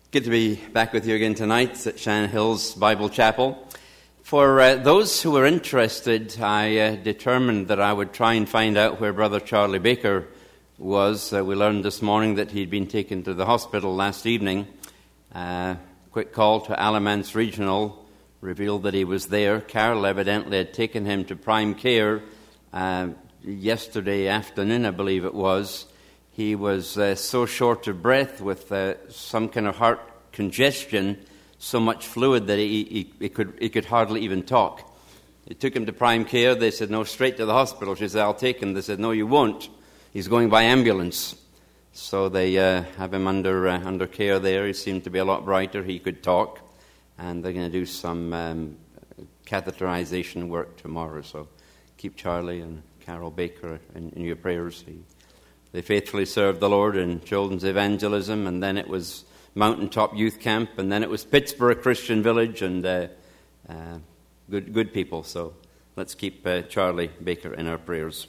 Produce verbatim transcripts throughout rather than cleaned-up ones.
Good to be back with you again tonight at Shannon Hills Bible Chapel. For uh, those who were interested, I uh, determined that I would try and find out where Brother Charlie Baker was. Uh, we learned this morning that he'd been taken to the hospital last evening. Uh, quick call to Alamance Regional revealed that he was there. Carol evidently had taken him to prime care uh, yesterday afternoon, I believe it was. He was uh, so short of breath with uh, some kind of heart congestion, so much fluid that he, he, he could he could hardly even talk. They took him to prime care. They said, no, straight to the hospital. She said, I'll take him. They said, no, you won't. He's going by ambulance. So they uh, have him under uh, under care there. He seemed to be a lot brighter. He could talk. And they're going to do some um, catheterization work tomorrow. So keep Charlie and Carol Baker in, in your prayers. He, They faithfully served the Lord in children's evangelism, and then it was Mountaintop Youth Camp, and then it was Pittsburgh Christian Village, and uh, uh, good good people. So let's keep uh, Charlie Baker in our prayers.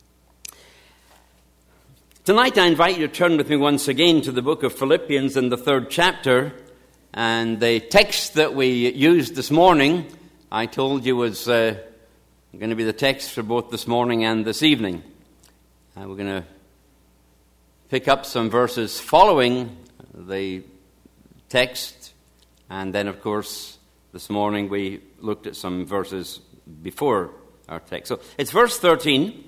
Tonight I invite you to turn with me once again to the book of Philippians in the third chapter, and the text that we used this morning, I told you was uh, going to be the text for both this morning and this evening. Uh, we're going to pick up some verses following the text, and then, of course, this morning we looked at some verses before our text. So it's verse thirteen.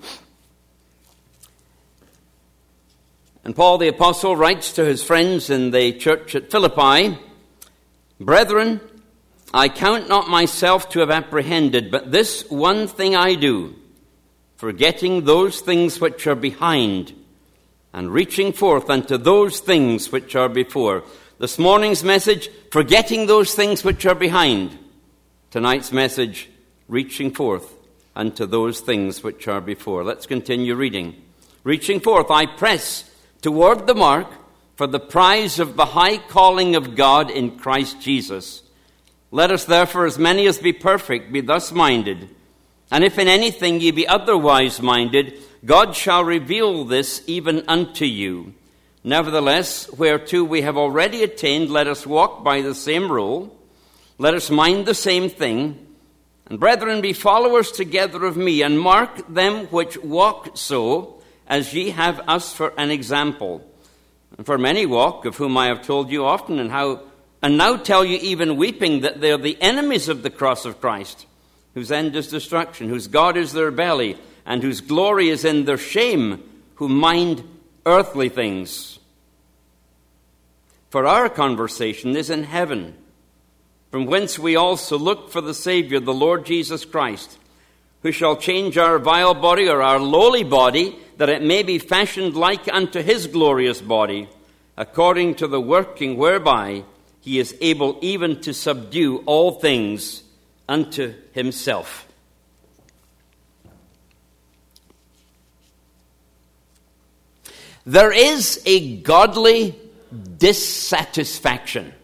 And Paul the Apostle writes to his friends in the church at Philippi, "Brethren, I count not myself to have apprehended, but this one thing I do, forgetting those things which are behind, and reaching forth unto those things which are before." This morning's message, forgetting those things which are behind. Tonight's message, reaching forth unto those things which are before. Let's continue reading. "Reaching forth, I press toward the mark for the prize of the high calling of God in Christ Jesus. Let us therefore, as many as be perfect, be thus minded. And if in anything ye be otherwise minded, God shall reveal this even unto you. Nevertheless, whereto we have already attained, let us walk by the same rule. Let us mind the same thing. And brethren, be followers together of me, and mark them which walk so, as ye have us for an example. And for many walk, of whom I have told you often, and how, and now tell you even weeping, that they are the enemies of the cross of Christ, whose end is destruction, whose God is their belly, and whose glory is in their shame, who mind earthly things. For our conversation is in heaven, from whence we also look for the Savior, the Lord Jesus Christ, who shall change our vile body, or our lowly body, that it may be fashioned like unto his glorious body, according to the working whereby he is able even to subdue all things unto himself." There is a godly dissatisfaction.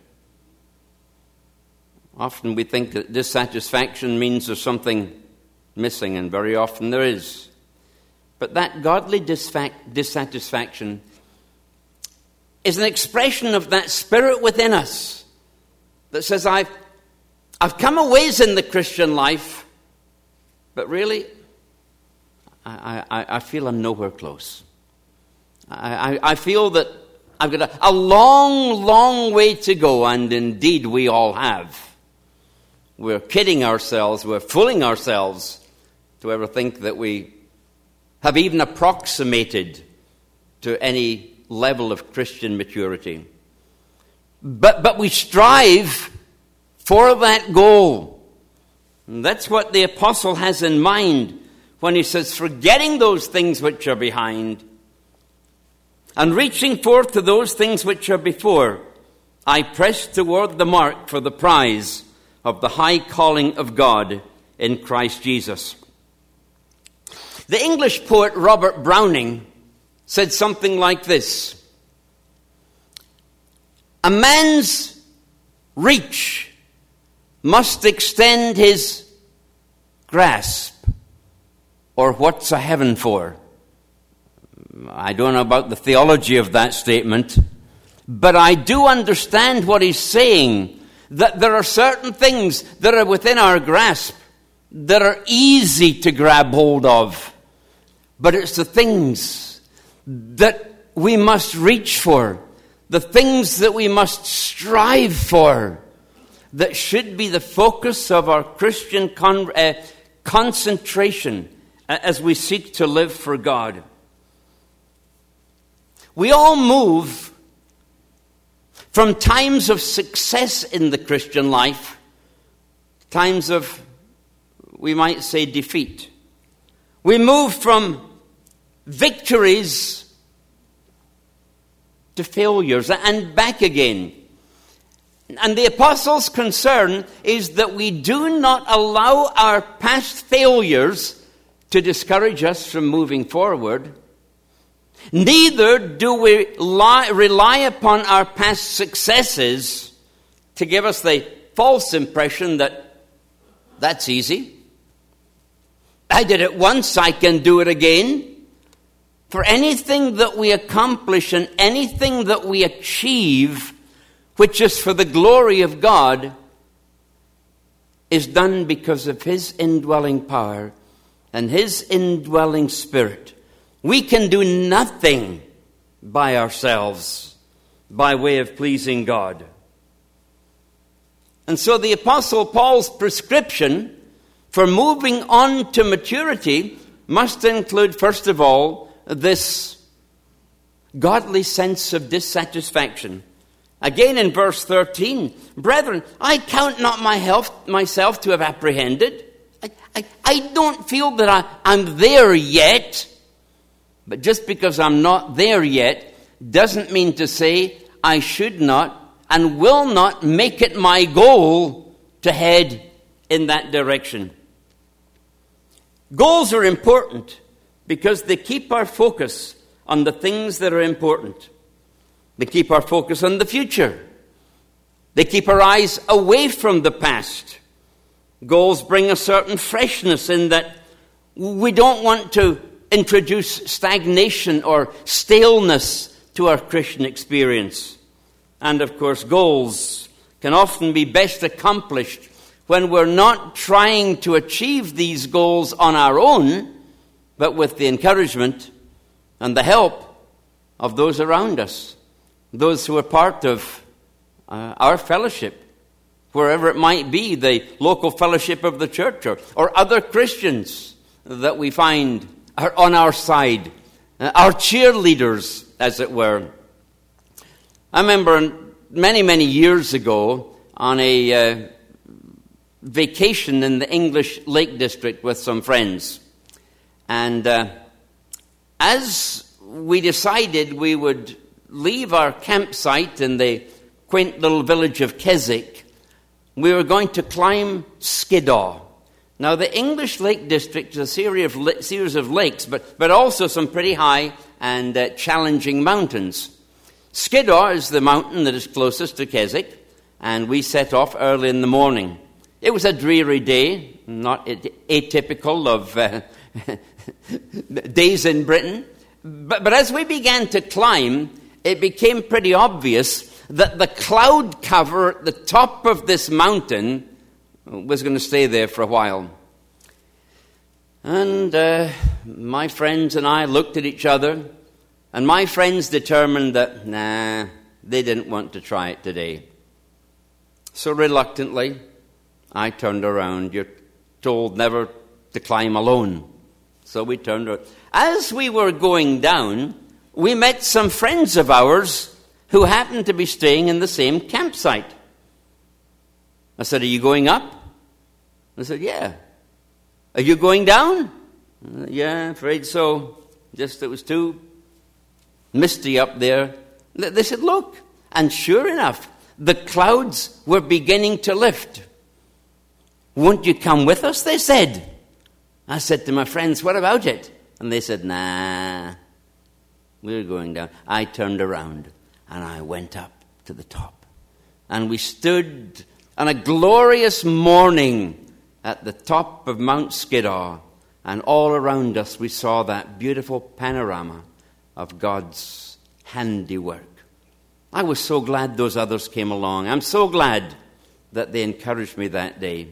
Often we think that dissatisfaction means there's something missing, and very often there is. But that godly dissatisfaction is an expression of that spirit within us that says, I've, I've come a ways in the Christian life, but really, I, I, I feel I'm nowhere close. I, I, I feel that I've got a, a long, long way to go, and indeed we all have. We're kidding ourselves, we're fooling ourselves to ever think that we have even approximated to any level of Christian maturity. But, but we strive for that goal. And that's what the apostle has in mind when he says, forgetting those things which are behind, and reaching forth to those things which are before, I press toward the mark for the prize of the high calling of God in Christ Jesus. The English poet Robert Browning said something like this: "A man's reach must extend his grasp, or what's a heaven for?" I don't know about the theology of that statement, But I do understand what he's saying, that there are certain things that are within our grasp that are easy to grab hold of. But it's the things that we must reach for, the things that we must strive for, that should be the focus of our Christian con- uh, concentration as we seek to live for God. We all move from times of success in the Christian life, times of, we might say, defeat. We move from victories to failures and back again. And the apostle's concern is that we do not allow our past failures to discourage us from moving forward. Neither do we lie, rely upon our past successes to give us the false impression that that's easy. I did it once, I can do it again. For anything that we accomplish and anything that we achieve, which is for the glory of God, is done because of His indwelling power and His indwelling Spirit. We can do nothing by ourselves by way of pleasing God. And so the Apostle Paul's prescription for moving on to maturity must include, first of all, this godly sense of dissatisfaction. Again in verse thirteen, brethren, I count not my health, myself to have apprehended. I, I, I don't feel that I, I'm there yet. But just because I'm not there yet doesn't mean to say I should not and will not make it my goal to head in that direction. Goals are important because they keep our focus on the things that are important. They keep our focus on the future. They keep our eyes away from the past. Goals bring a certain freshness in that we don't want to introduce stagnation or staleness to our Christian experience. And of course, goals can often be best accomplished when we're not trying to achieve these goals on our own, but with the encouragement and the help of those around us, those who are part of uh, our fellowship, wherever it might be, the local fellowship of the church or, or other Christians that we find are on our side, uh, our cheerleaders, as it were. I remember many, many years ago on a uh, vacation in the English Lake District with some friends. And uh, as we decided we would leave our campsite in the quaint little village of Keswick, we were going to climb Skiddaw. Now, the English Lake District is a series of, la- series of lakes, but, but also some pretty high and uh, challenging mountains. Skiddaw is the mountain that is closest to Keswick, and we set off early in the morning. It was a dreary day, not atypical of uh, days in Britain. But, but as we began to climb, it became pretty obvious that the cloud cover at the top of this mountain was going to stay there for a while. And uh, my friends and I looked at each other, and my friends determined that, nah, they didn't want to try it today. So reluctantly, I turned around. You're told never to climb alone. So we turned around. As we were going down, we met some friends of ours who happened to be staying in the same campsite. I said, are you going up? I said, yeah. Are you going down? Uh, yeah, afraid so. Just it was too misty up there. They said, look. And sure enough, the clouds were beginning to lift. Won't you come with us, they said. I said to my friends, what about it? And they said, nah, we're going down. I turned around and I went up to the top. And we stood on a glorious morning at the top of Mount Skiddaw, and all around us we saw that beautiful panorama of God's handiwork. I was so glad those others came along. I'm so glad that they encouraged me that day.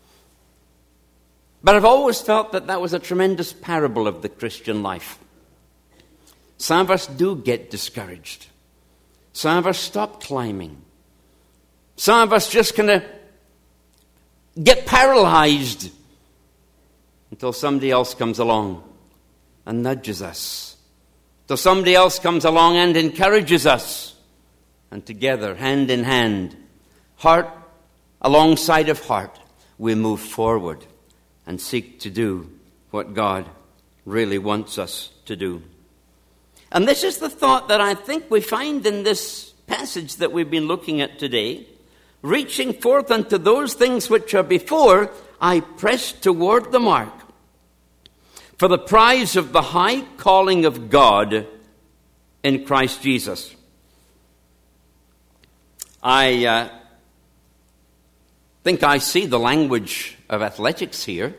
But I've always felt that that was a tremendous parable of the Christian life. Some of us do get discouraged. Some of us stop climbing. Some of us just kind of get paralyzed until somebody else comes along and nudges us. Until somebody else comes along and encourages us. And together, hand in hand, heart alongside of heart, we move forward and seek to do what God really wants us to do. And this is the thought that I think we find in this passage that we've been looking at today. Reaching forth unto those things which are before, I press toward the mark, for the prize of the high calling of God in Christ Jesus. I uh, think I see the language of athletics here.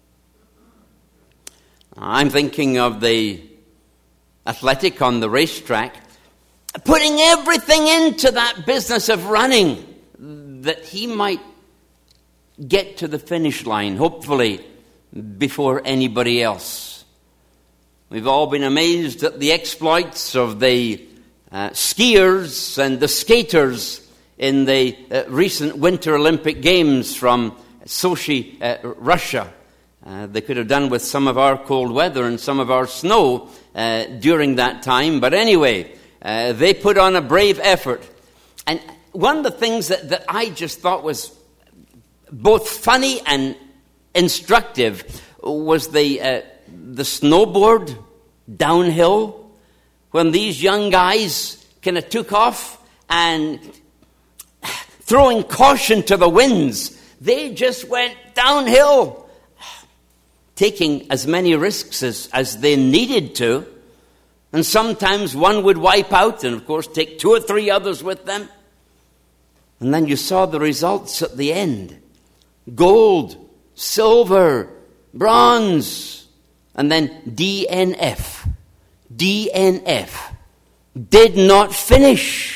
I'm thinking of the athletic on the racetrack, putting everything into that business of running that he might get to the finish line, hopefully before anybody else. We've all been amazed at the exploits of the uh, skiers and the skaters in the uh, recent Winter Olympic Games from Sochi, uh, Russia. Uh, they could have done with some of our cold weather and some of our snow uh, during that time. But anyway, uh, they put on a brave effort. And one of the things that, that I just thought was both funny and instructive was the uh, the snowboard downhill, when these young guys kind of took off and, throwing caution to the winds, they just went downhill, taking as many risks as, as they needed to. And sometimes one would wipe out and, of course, take two or three others with them. And then you saw the results at the end. Gold, silver, bronze, and then D N F. D N F. Did not finish.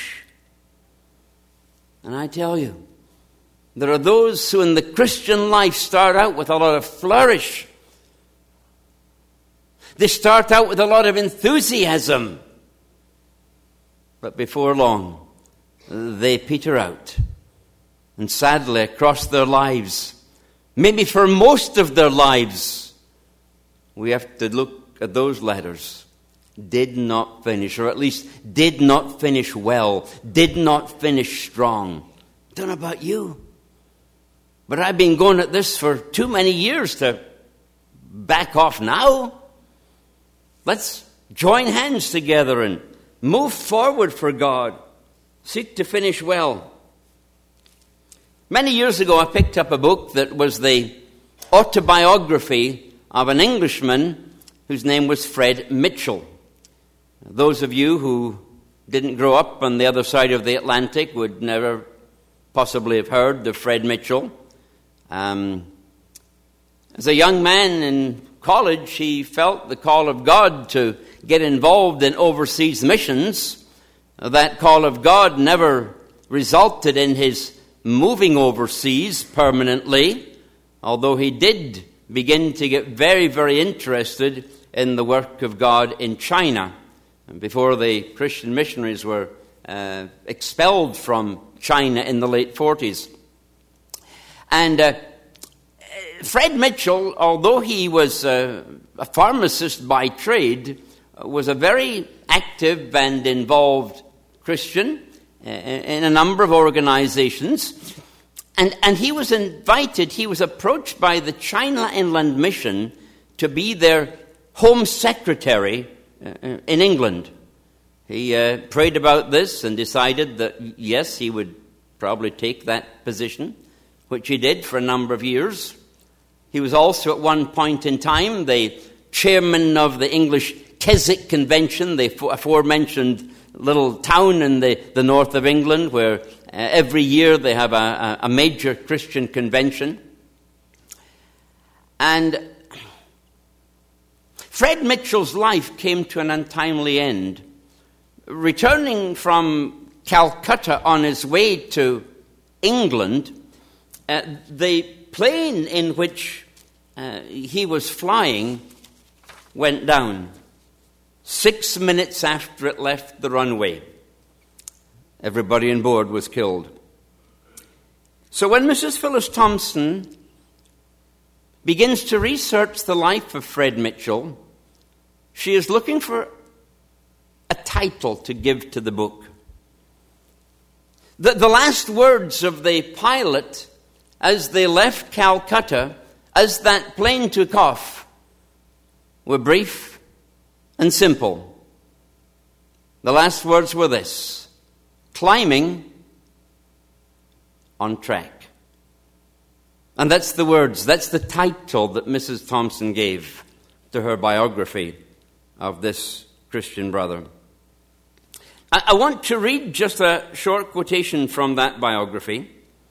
And I tell you, there are those who in the Christian life start out with a lot of flourish. They start out with a lot of enthusiasm. But before long, they peter out. And sadly, across their lives, maybe for most of their lives, we have to look at those letters. Did not finish, or at least did not finish well, did not finish strong. Don't know about you, but I've been going at this for too many years to back off now. Let's join hands together and move forward for God. Seek to finish well. Many years ago, I picked up a book that was the autobiography of an Englishman whose name was Fred Mitchell. Those of you who didn't grow up on the other side of the Atlantic would never possibly have heard of Fred Mitchell. Um, as a young man in college, he felt the call of God to get involved in overseas missions. That call of God never resulted in his moving overseas permanently, although he did begin to get very, very interested in the work of God in China. And before the Christian missionaries were uh, expelled from China in the late forties. And uh, Fred Mitchell, although he was uh, a pharmacist by trade, was a very active and involved Christian uh, in a number of organizations. And, and he was invited, he was approached by the China Inland Mission to be their Home Secretary uh, in England. He uh, prayed about this and decided that, yes, he would probably take that position, which he did for a number of years. He was also at one point in time the chairman of the English Keswick Convention, the aforementioned little town in the, the north of England where uh, every year they have a, a major Christian convention. And Fred Mitchell's life came to an untimely end. Returning from Calcutta on his way to England, uh, the plane in which uh, he was flying went down six minutes after it left the runway. Everybody on board was killed. So when Missus Phyllis Thompson begins to research the life of Fred Mitchell, she is looking for a title to give to the book. The, the last words of the pilot as they left Calcutta, as that plane took off, were brief and simple. The last words were this: climbing on track. And that's the words, that's the title that Missus Thompson gave to her biography of this Christian brother. I, I want to read just a short quotation from that biography.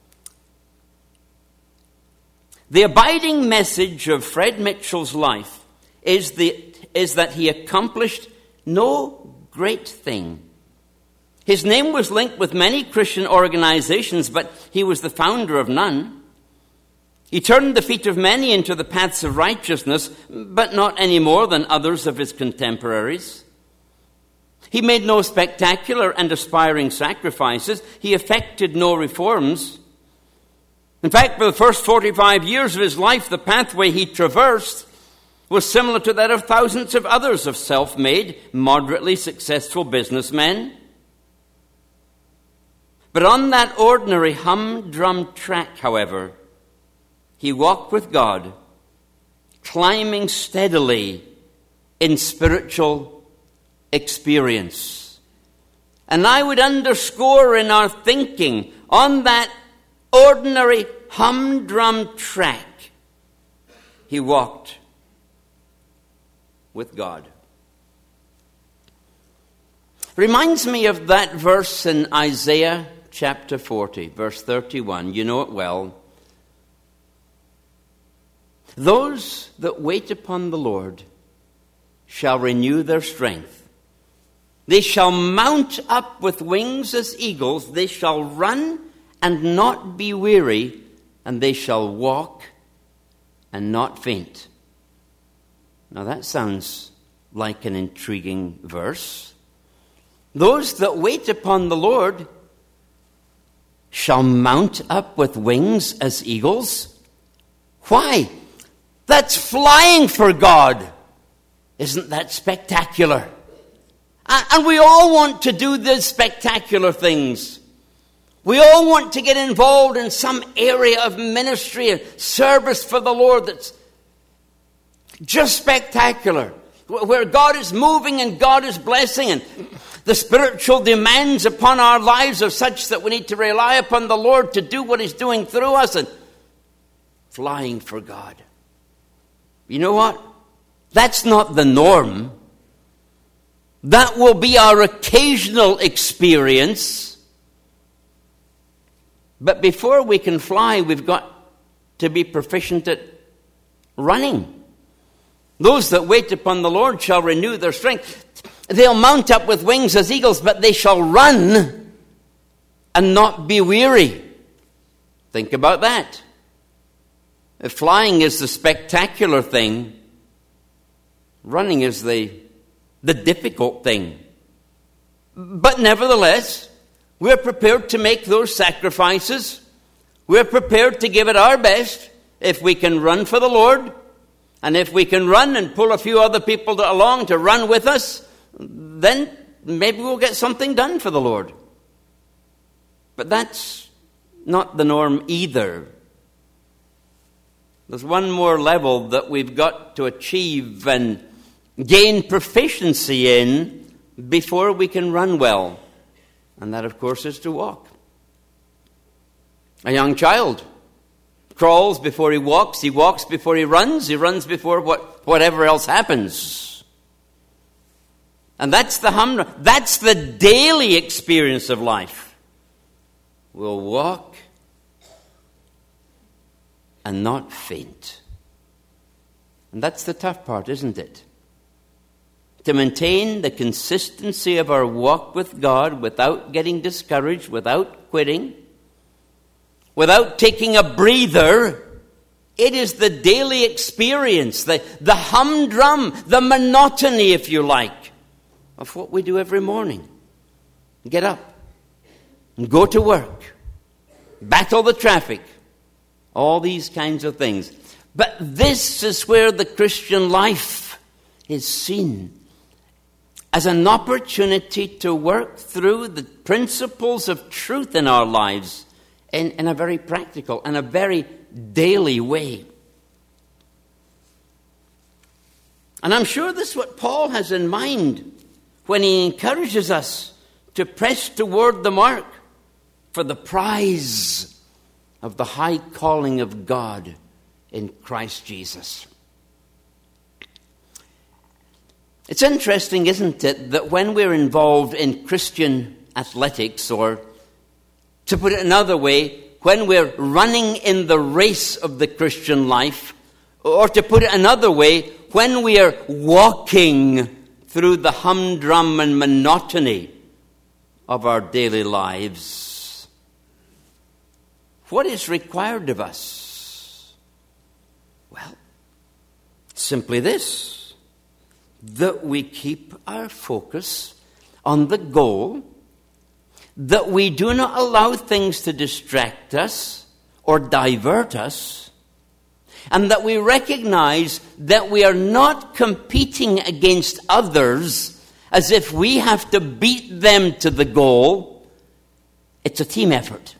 The abiding message of Fred Mitchell's life is, the, is that he accomplished no great thing. His name was linked with many Christian organizations, but he was the founder of none. He turned the feet of many into the paths of righteousness, but not any more than others of his contemporaries. He made no spectacular and aspiring sacrifices. He effected no reforms. In fact, for the first forty-five years of his life, the pathway he traversed was similar to that of thousands of others of self-made, moderately successful businessmen. But on that ordinary humdrum track, however, he walked with God, climbing steadily in spiritual experience. And I would underscore in our thinking, on that ordinary humdrum track, he walked with God. Reminds me of that verse in Isaiah chapter forty, verse thirty-one. You know it well. Those that wait upon the Lord shall renew their strength. They shall mount up with wings as eagles. They shall run and not be weary, and they shall walk and not faint. Now that sounds like an intriguing verse. Those that wait upon the Lord shall mount up with wings as eagles. Why? That's flying for God. Isn't that spectacular? And we all want to do these spectacular things. We all want to get involved in some area of ministry and service for the Lord that's just spectacular, where God is moving and God is blessing, and the spiritual demands upon our lives are such that we need to rely upon the Lord to do what He's doing through us, and flying for God. You know what? That's not the norm. That will be our occasional experience. But before we can fly, we've got to be proficient at running. Those that wait upon the Lord shall renew their strength. They'll mount up with wings as eagles, but they shall run and not be weary. Think about that. If flying is the spectacular thing, running is the, the difficult thing. But nevertheless, we're prepared to make those sacrifices. We're prepared to give it our best if we can run for the Lord. And if we can run and pull a few other people to, along to run with us, then maybe we'll get something done for the Lord. But that's not the norm either. There's one more level that we've got to achieve and gain proficiency in before we can run well. And that, of course, is to walk. A young child crawls before he walks, he walks before he runs, he runs before what, whatever else happens. And that's the hum, that's the daily experience of life. We'll walk and not faint. And that's the tough part, isn't it? to maintain the consistency of our walk with God without getting discouraged, without quitting, without taking a breather. It is the daily experience, the, the humdrum, the monotony, if you like, of what we do every morning. Get up and go to work, battle the traffic, all these kinds of things. But this is where the Christian life is seen as an opportunity to work through the principles of truth in our lives in, in a very practical and a very daily way. And I'm sure this is what Paul has in mind when he encourages us to press toward the mark for the prize of the high calling of God in Christ Jesus. It's interesting, isn't it, that when we're involved in Christian athletics, or to put it another way, when we're running in the race of the Christian life, or to put it another way, when we are walking through the humdrum and monotony of our daily lives, what is required of us? Well, simply this, that we keep our focus on the goal, that we do not allow things to distract us or divert us, and that we recognize that we are not competing against others as if we have to beat them to the goal. It's a team effort.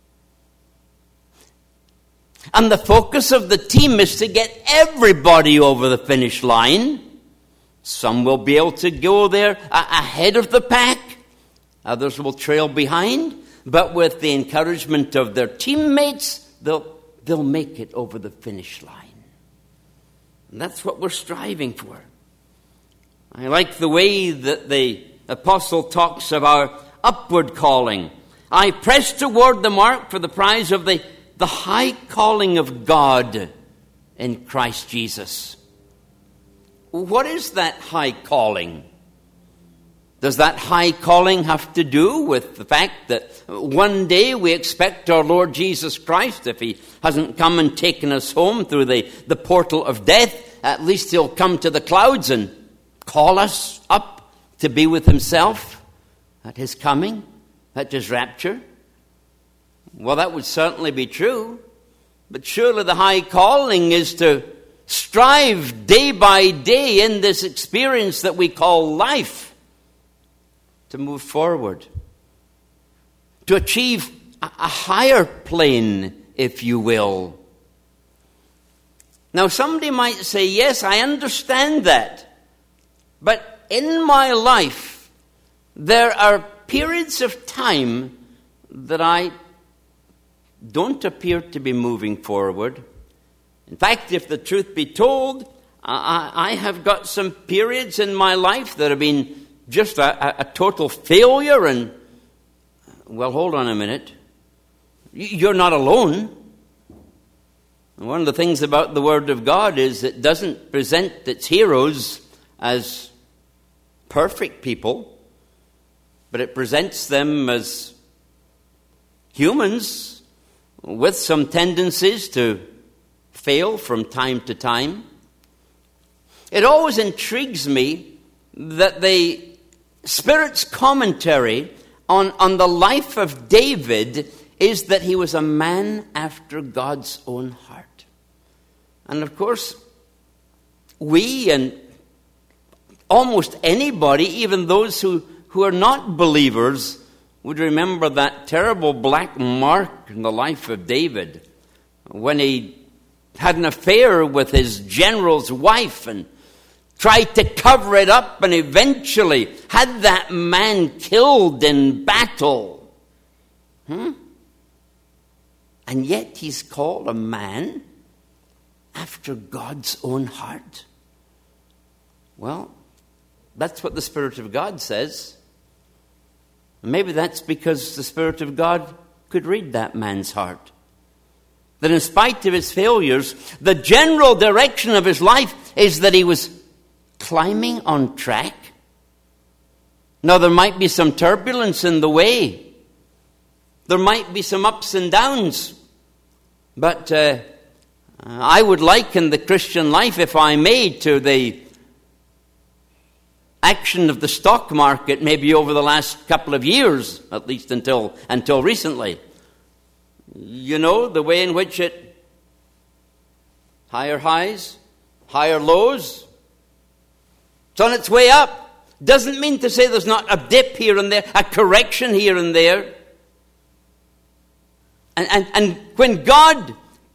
And the focus of the team is to get everybody over the finish line. Some will be able to go there ahead of the pack. Others will trail behind. But with the encouragement of their teammates, they'll, they'll make it over the finish line. And that's what we're striving for. I like the way that the apostle talks of our upward calling. I press toward the mark for the prize of the, the high calling of God in Christ Jesus. What is that high calling? Does that high calling have to do with the fact that one day we expect our Lord Jesus Christ, if he hasn't come and taken us home through the, the portal of death, at least he'll come to the clouds and call us up to be with himself at his coming, at his rapture? Well, that would certainly be true. But surely the high calling is to strive day by day in this experience that we call life to move forward, to achieve a, a higher plane, if you will. Now, somebody might say, yes, I understand that. But in my life, there are periods of time that I don't appear to be moving forward. In fact, if the truth be told, I, I have got some periods in my life that have been just a, a total failure. And, well, hold on a minute. You're not alone. One of the things about the Word of God is it doesn't present its heroes as perfect people, but it presents them as humans with some tendencies to fail from time to time. It always intrigues me that the Spirit's commentary on, on the life of David is that he was a man after God's own heart. And of course, we and almost anybody, even those who, who are not believers, would remember that terrible black mark in the life of David when he had an affair with his general's wife and tried to cover it up and eventually had that man killed in battle. Hmm? And yet he's called a man after God's own heart. Well, that's what the Spirit of God says. Maybe that's because the Spirit of God could read that man's heart. That in spite of his failures, the general direction of his life is that he was climbing on track. Now, there might be some turbulence in the way. There might be some ups and downs. But uh, I would liken the Christian life, if I may, to the action of the stock market maybe over the last couple of years, at least until until recently. You know, the way in which it, higher highs, higher lows, it's on its way up. Doesn't mean to say there's not a dip here and there, a correction here and there. And, and, and when God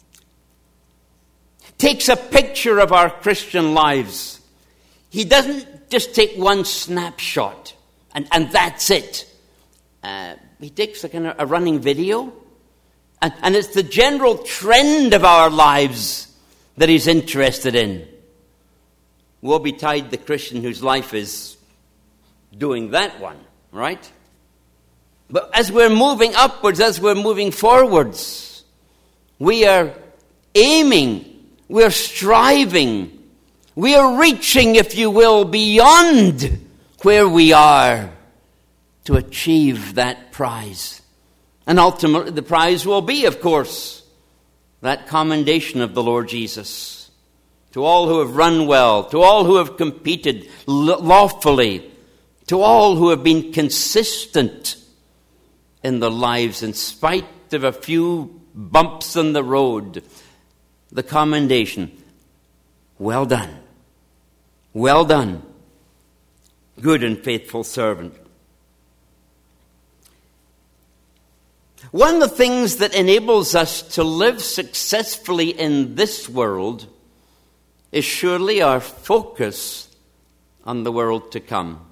takes a picture of our Christian lives, He doesn't just take one snapshot and, and that's it. Uh, he takes a kind of a running video, and, and it's the general trend of our lives that He's interested in. Woe betide the Christian whose life is doing that one, right? But as we're moving upwards, as we're moving forwards, we are aiming, we're striving, we are reaching, if you will, beyond where we are to achieve that prize. And ultimately the prize will be, of course, that commendation of the Lord Jesus. To all who have run well, to all who have competed lawfully, to all who have been consistent in their lives in spite of a few bumps in the road, the commendation, well done, well done, good and faithful servant. One of the things that enables us to live successfully in this world is surely our focus on the world to come.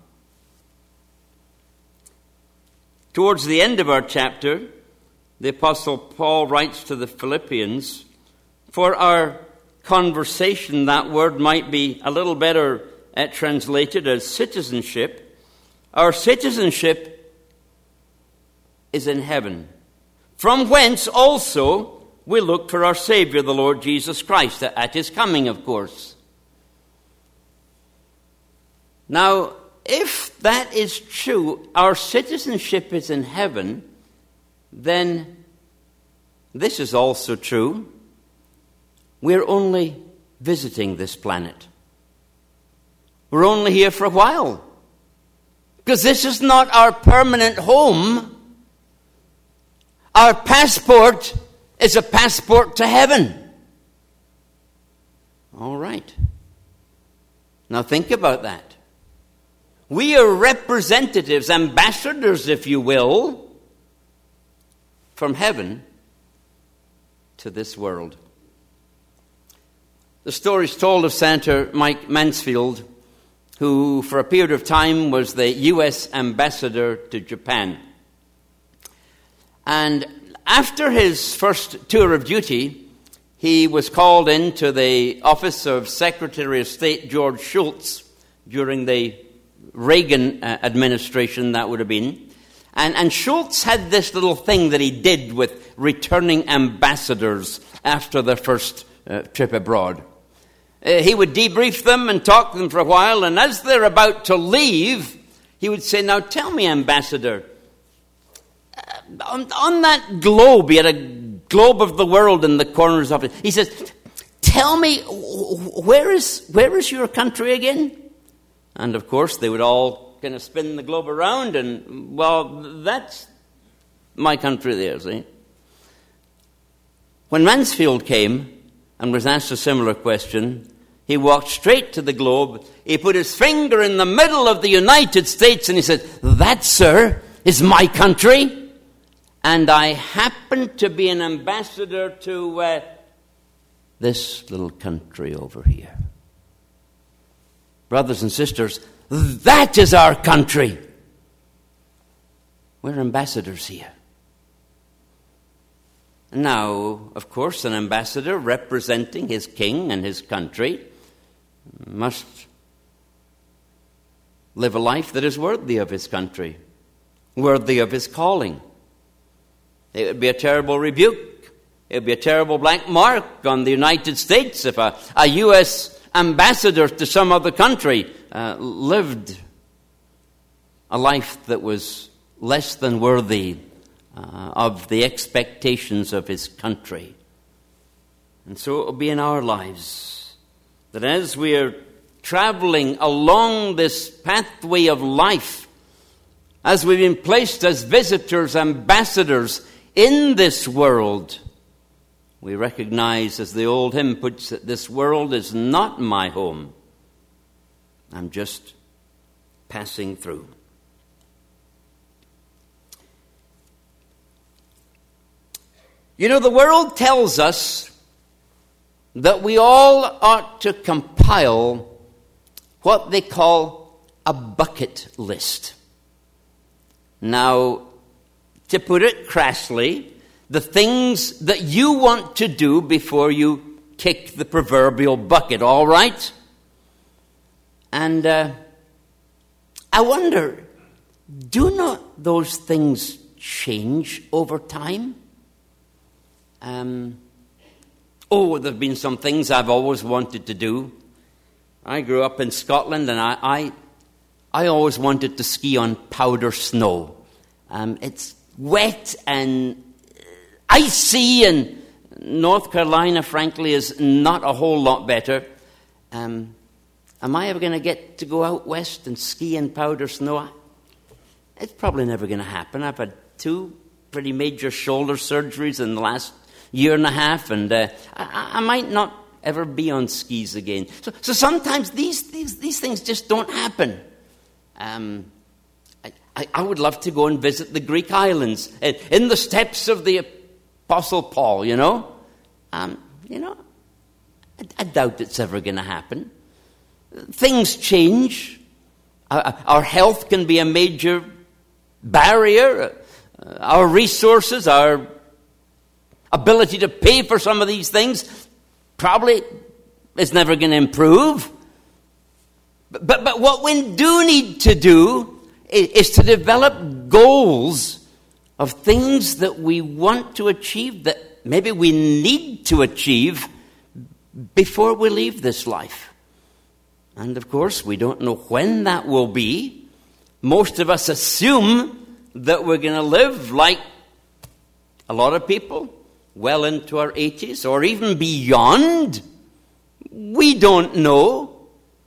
Towards the end of our chapter, the Apostle Paul writes to the Philippians, for our conversation, that word might be a little better uh, translated as citizenship. Our citizenship is in heaven, from whence also we look for our Savior, the Lord Jesus Christ, at His coming, of course. Now, if that is true, our citizenship is in heaven, then this is also true. We're only visiting this planet. We're only here for a while. Because this is not our permanent home. Our passport is a passport to heaven. All right. Now think about that. We are representatives, ambassadors, if you will, from heaven to this world. The story is told of Senator Mike Mansfield, who for a period of time was the U S ambassador to Japan. And after his first tour of duty, he was called into the office of Secretary of State George Shultz during the Reagan uh, administration, that would have been. And, and Shultz had this little thing that he did with returning ambassadors after their first uh, trip abroad. Uh, he would debrief them and talk to them for a while, and as they're about to leave, he would say, now tell me, Ambassador, uh, on, on that globe, he had a globe of the world in the corners of it. He says, tell me, where is where is your country again? And of course, they would all kind of spin the globe around, and, well, that's my country there, see? When Mansfield came and was asked a similar question, he walked straight to the globe, he put his finger in the middle of the United States, and he said, that, sir, is my country, and I happen to be an ambassador to uh, this little country over here. Brothers and sisters, that is our country. We're ambassadors here. Now, of course, an ambassador representing his king and his country must live a life that is worthy of his country, worthy of his calling. It would be a terrible rebuke. It would be a terrible black mark on the United States if a, a U S ambassadors to some other country, uh, lived a life that was less than worthy uh, of the expectations of his country. And so it will be in our lives that as we are traveling along this pathway of life, as we've been placed as visitors, ambassadors in this world, we recognize, as the old hymn puts it, this world is not my home. I'm just passing through. You know, the world tells us that we all ought to compile what they call a bucket list. Now, to put it crassly, the things that you want to do before you kick the proverbial bucket, all right? And uh, I wonder, do not those things change over time? Um, oh, there have been some things I've always wanted to do. I grew up in Scotland, and I, I, I always wanted to ski on powder snow. Um, it's wet and icy, and North Carolina, frankly, is not a whole lot better. Um, am I ever going to get to go out west and ski in powder snow? It's probably never going to happen. I've had two pretty major shoulder surgeries in the last year and a half, and uh, I, I might not ever be on skis again. So, so sometimes these, these these things just don't happen. Um, I, I, I would love to go and visit the Greek islands in the steps of the Apostle Paul. You know, um, you know, I, I doubt it's ever going to happen. Things change. Our, our health can be a major barrier. Uh, our resources, our ability to pay for some of these things probably is never going to improve. But, but, but what we do need to do is, is to develop goals of things that we want to achieve, that maybe we need to achieve before we leave this life. And of course, we don't know when that will be. Most of us assume that we're going to live like a lot of people, well into our eighties or even beyond. We don't know.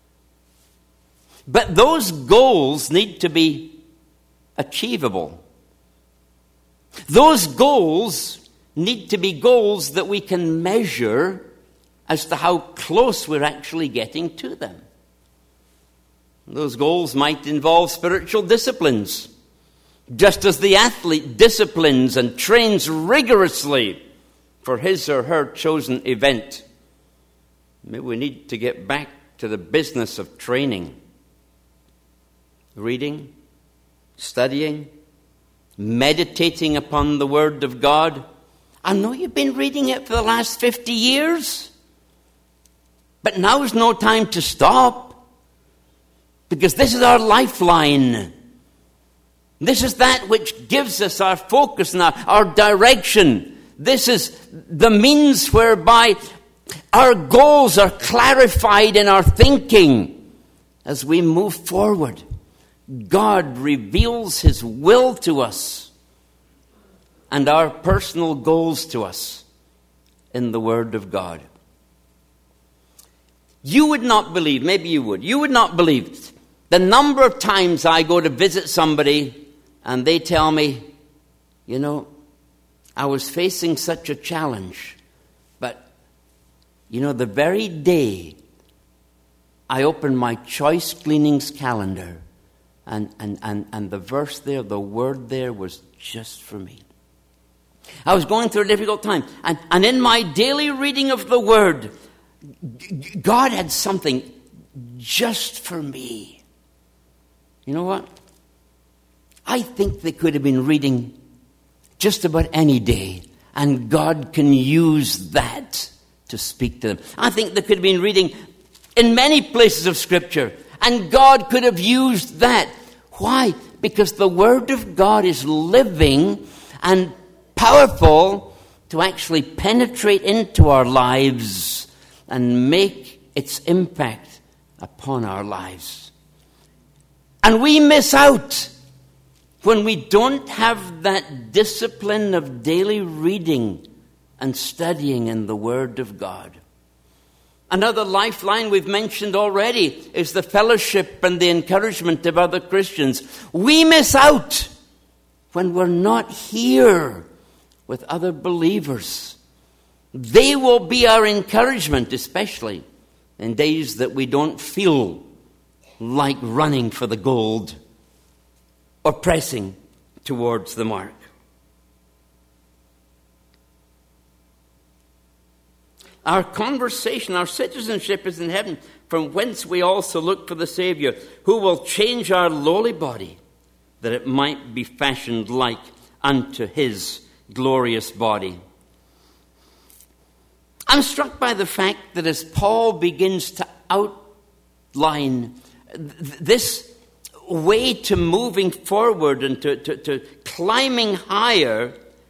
But those goals need to be achievable. Those goals need to be goals that we can measure as to how close we're actually getting to them. Those goals might involve spiritual disciplines. Just as the athlete disciplines and trains rigorously for his or her chosen event, maybe we need to get back to the business of training. Reading, studying, meditating upon the Word of God. I know you've been reading it for the last fifty years, but now's no time to stop, because this is our lifeline. This is that which gives us our focus and our, our direction. This is the means whereby our goals are clarified in our thinking as we move forward. God reveals His will to us and our personal goals to us in the Word of God. You would not believe, maybe you would, you would not believe the number of times I go to visit somebody and they tell me, you know, I was facing such a challenge, but, you know, the very day I opened my Choice Gleanings calendar, and, and, and, and the verse there, the word there was just for me. I was going through a difficult time, and, and in my daily reading of the Word, God had something just for me. You know what? I think they could have been reading just about any day, and God can use that to speak to them. I think they could have been reading in many places of Scripture, and God could have used that. Why? Because the Word of God is living and powerful to actually penetrate into our lives and make its impact upon our lives. And we miss out when we don't have that discipline of daily reading and studying in the Word of God. Another lifeline we've mentioned already is the fellowship and the encouragement of other Christians. We miss out when we're not here with other believers. They will be our encouragement, especially in days that we don't feel like running for the gold or pressing towards the mark. Our conversation, our citizenship is in heaven, from whence we also look for the Savior, who will change our lowly body, that it might be fashioned like unto his glorious body. I'm struck by the fact that as Paul begins to outline th- this way to moving forward and to, to, to climbing higher,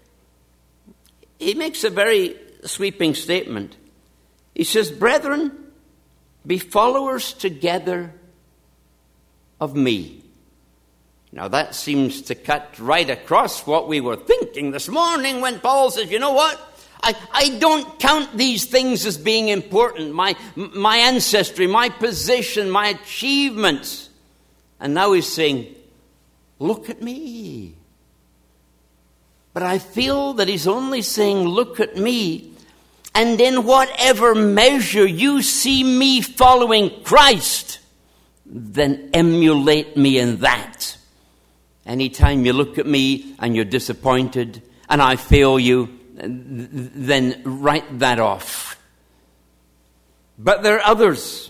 he makes a very sweeping statement. He says, "Brethren, be followers together of me." Now that seems to cut right across what we were thinking this morning when Paul says, you know what? I, I don't count these things as being important. My, my ancestry, my position, my achievements. And now he's saying, look at me. But I feel that he's only saying, look at me. And in whatever measure you see me following Christ, then emulate me in that. Anytime you look at me and you're disappointed and I fail you, then write that off. But there are others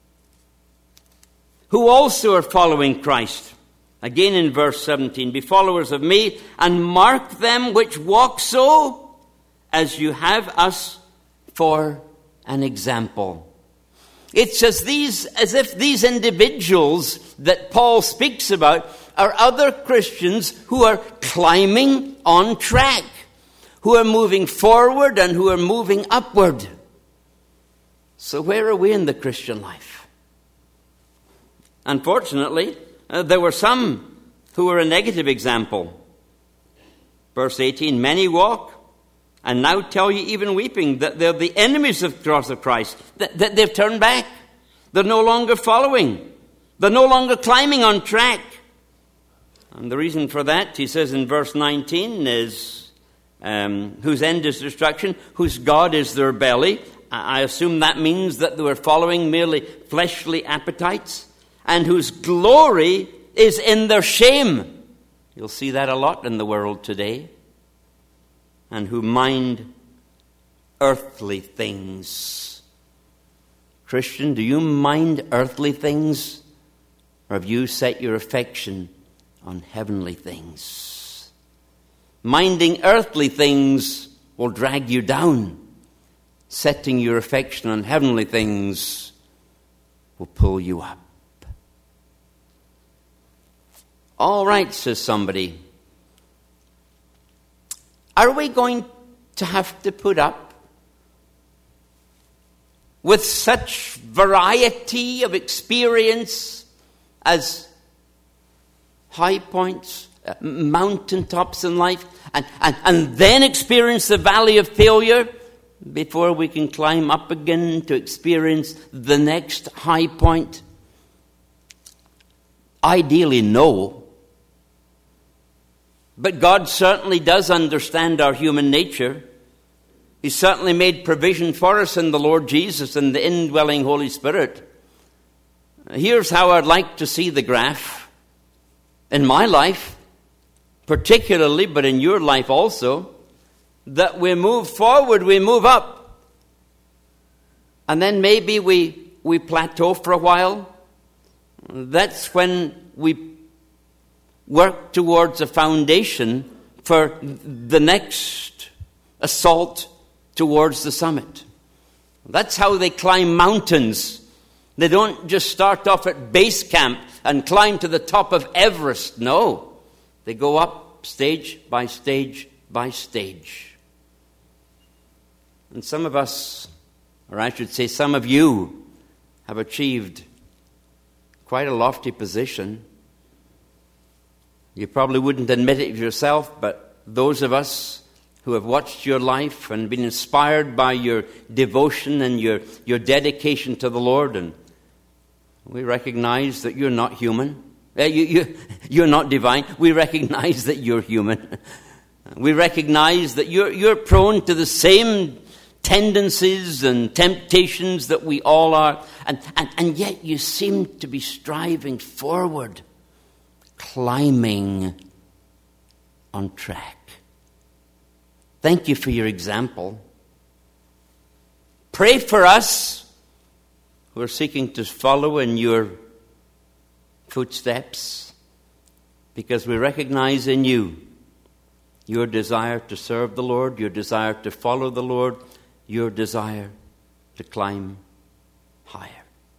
who also are following Christ. Again in verse seventeen, "Be followers of me, and mark them which walk so, as you have us for an example." It's as these, as if these individuals that Paul speaks about are other Christians who are climbing on track, who are moving forward and who are moving upward. So where are we in the Christian life? Unfortunately, uh, there were some who were a negative example. Verse eighteen, "Many walk, and now tell you even weeping, that they're the enemies of the cross of Christ, that, that they've turned back. They're no longer following. They're no longer climbing on track." And the reason for that, he says in verse nineteen, is um, whose end is destruction, whose God is their belly. I assume that means that they were following merely fleshly appetites, and whose glory is in their shame. You'll see that a lot in the world today. And who mind earthly things. Christian, do you mind earthly things? Or have you set your affection on heavenly things? Minding earthly things will drag you down. Setting your affection on heavenly things will pull you up. All right, says somebody. Are we going to have to put up with such variety of experience as high points, uh, mountaintops in life, and, and, and then experience the valley of failure before we can climb up again to experience the next high point? Ideally, no. But God certainly does understand our human nature. He certainly made provision for us in the Lord Jesus and the indwelling Holy Spirit. Here's how I'd like to see the graph. In my life, particularly, but in your life also, that we move forward, we move up. And then maybe we, we plateau for a while. That's when we work towards a foundation for the next assault towards the summit. That's how they climb mountains. They don't just start off at base camp and climb to the top of Everest. No. They go up stage by stage by stage. And some of us, or I should say some of you, have achieved quite a lofty position. You probably wouldn't admit it yourself, but those of us who have watched your life and been inspired by your devotion and your, your dedication to the Lord, and we recognize that you're not human. Uh, you, you, you're not divine. We recognize that you're human. We recognize that you're, you're prone to the same tendencies and temptations that we all are. And, and, and yet you seem to be striving forward, climbing on track. Thank you for your example. Pray for us who are seeking to follow in your footsteps, because we recognize in you your desire to serve the Lord, your desire to follow the Lord, your desire to climb higher.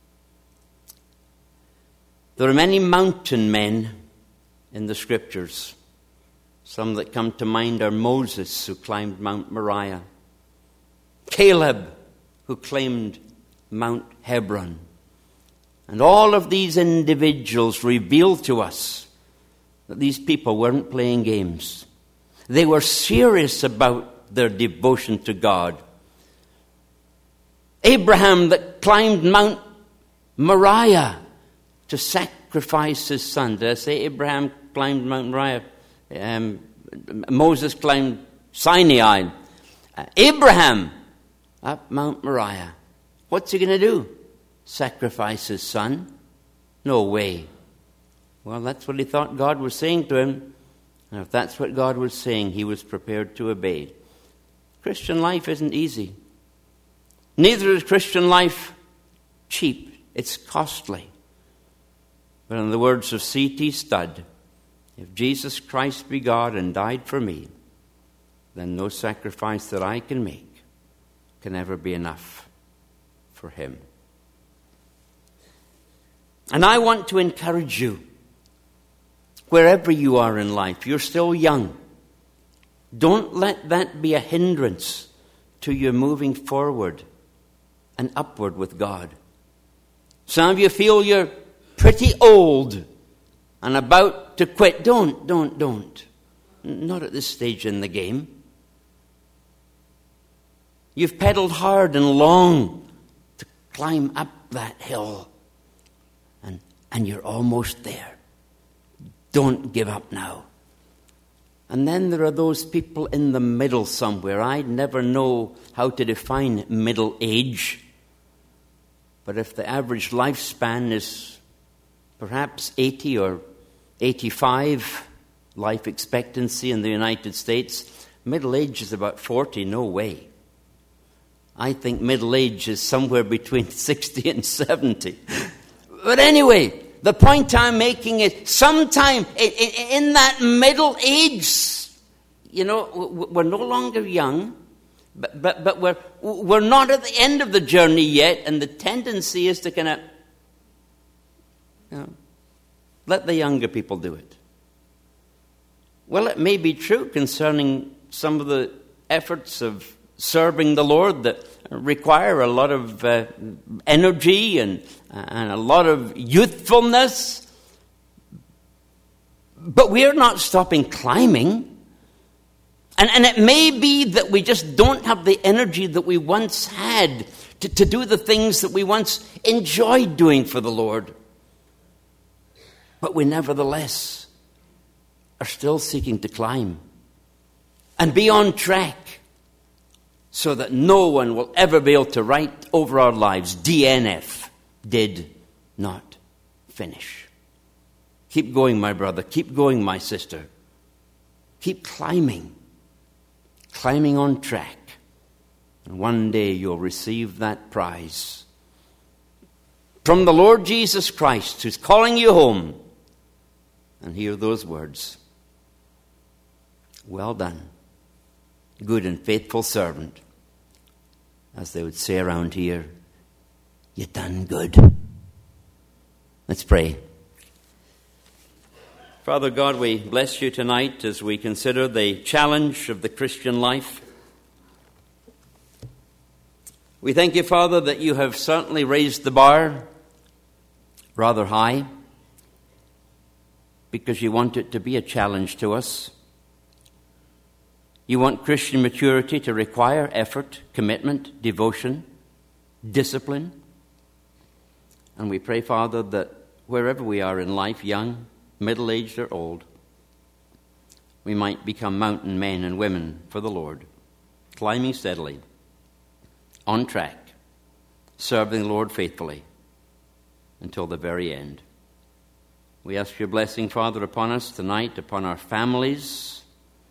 There are many mountain men in the Scriptures. Some that come to mind are Moses, who climbed Mount Moriah, Caleb, who climbed Mount Hebron. And all of these individuals reveal to us that these people weren't playing games. They were serious about their devotion to God. Abraham, that climbed Mount Moriah to sacrifice his son. Did I say Abraham climbed Mount Moriah? Um, Moses climbed Sinai. Uh, Abraham up Mount Moriah. What's he going to do? Sacrifice his son? No way. Well, that's what he thought God was saying to him. And if that's what God was saying, he was prepared to obey. Christian life isn't easy. Neither is Christian life cheap. It's costly. But in the words of C T Studd, if Jesus Christ be God and died for me, then no sacrifice that I can make can ever be enough for him. And I want to encourage you, wherever you are in life, you're still young. Don't let that be a hindrance to your moving forward and upward with God. Some of you feel you're pretty old and about to quit. Don't, don't, don't. Not at this stage in the game. You've pedaled hard and long to climb up that hill. And, and you're almost there. Don't give up now. And then there are those people in the middle somewhere. I never know how to define middle age. But if the average lifespan is perhaps eighty or eighty-five, life expectancy in the United States, middle age is about forty, no way. I think middle age is somewhere between sixty and seventy. But anyway, the point I'm making is sometime in that middle age, you know, we're no longer young, but, but, but we're, we're not at the end of the journey yet, and the tendency is to kind of, you know, let the younger people do it. Well, it may be true concerning some of the efforts of serving the Lord that require a lot of uh, energy and, and a lot of youthfulness. But we're not stopping climbing. And, and it may be that we just don't have the energy that we once had to, to do the things that we once enjoyed doing for the Lord. But we nevertheless are still seeking to climb and be on track, so that no one will ever be able to write over our lives, D N F, did not finish. Keep going, my brother. Keep going, my sister. Keep climbing. Climbing on track. And one day you'll receive that prize from the Lord Jesus Christ, who's calling you home. And hear those words. Well done, good and faithful servant. As they would say around here, you done good. Let's pray. Father God, we bless you tonight as we consider the challenge of the Christian life. We thank you, Father, that you have certainly raised the bar rather high, because you want it to be a challenge to us. You want Christian maturity to require effort, commitment, devotion, discipline. And we pray, Father, that wherever we are in life, young, middle-aged, or old, we might become mountain men and women for the Lord, climbing steadily, on track, serving the Lord faithfully until the very end. We ask your blessing, Father, upon us tonight, upon our families,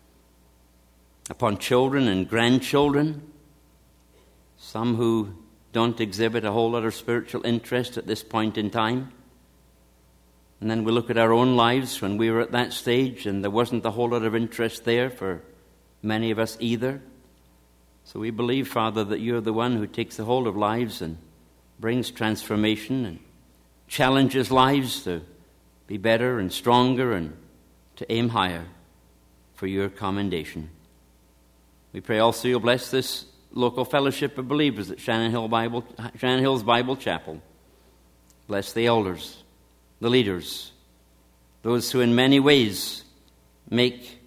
upon children and grandchildren, some who don't exhibit a whole lot of spiritual interest at this point in time. And then we look at our own lives when we were at that stage, and there wasn't a whole lot of interest there for many of us either. So we believe, Father, that you're the one who takes a hold of lives and brings transformation and challenges lives to be better and stronger and to aim higher for your commendation. We pray also you'll bless this local fellowship of believers at Shannon Hill Bible, Shannon Hills Bible Chapel. Bless the elders, the leaders, those who in many ways make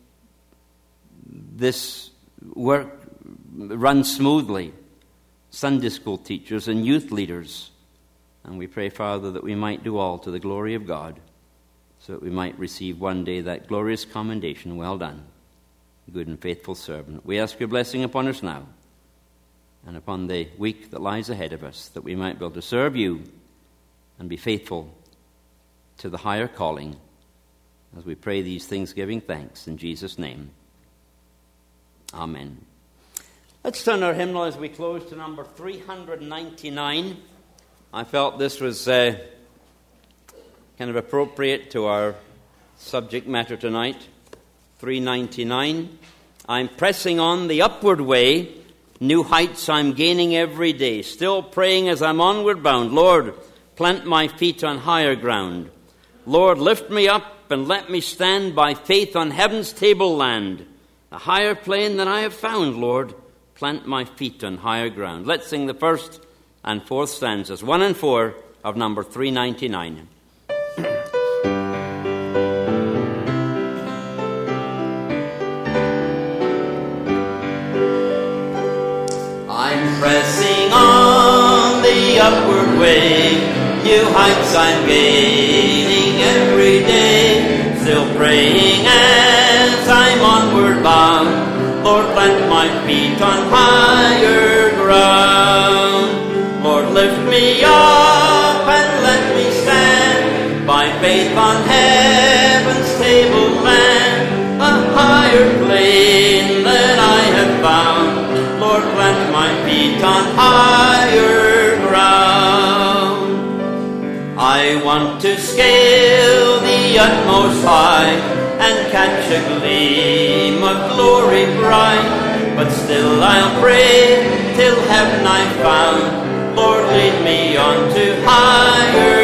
this work run smoothly, Sunday school teachers and youth leaders. And we pray, Father, that we might do all to the glory of God, so that we might receive one day that glorious commendation, well done, good and faithful servant. We ask your blessing upon us now and upon the week that lies ahead of us, that we might be able to serve you and be faithful to the higher calling, as we pray these things giving thanks in Jesus' name. Amen. Let's turn our hymnal as we close to number three ninety-nine. I felt this was uh, kind of appropriate to our subject matter tonight. three ninety-nine. I'm pressing on the upward way, new heights I'm gaining every day, still praying as I'm onward bound. Lord, plant my feet on higher ground. Lord, lift me up and let me stand by faith on heaven's tableland, a higher plane than I have found. Lord, plant my feet on higher ground. Let's sing the first and fourth stanzas, one and four of number three ninety-nine. I'm pressing on the upward way, new heights I'm gaining every day, still praying as I'm onward bound. Lord, plant my feet on higher ground. Lord, lift me up and let me stand by faith on heaven's tableland, a higher plane than I have found. Lord, plant my feet on higher ground. I want to scale the utmost high and catch a gleam of glory bright, but still I'll pray till heaven I found. Lord, lead me on to higher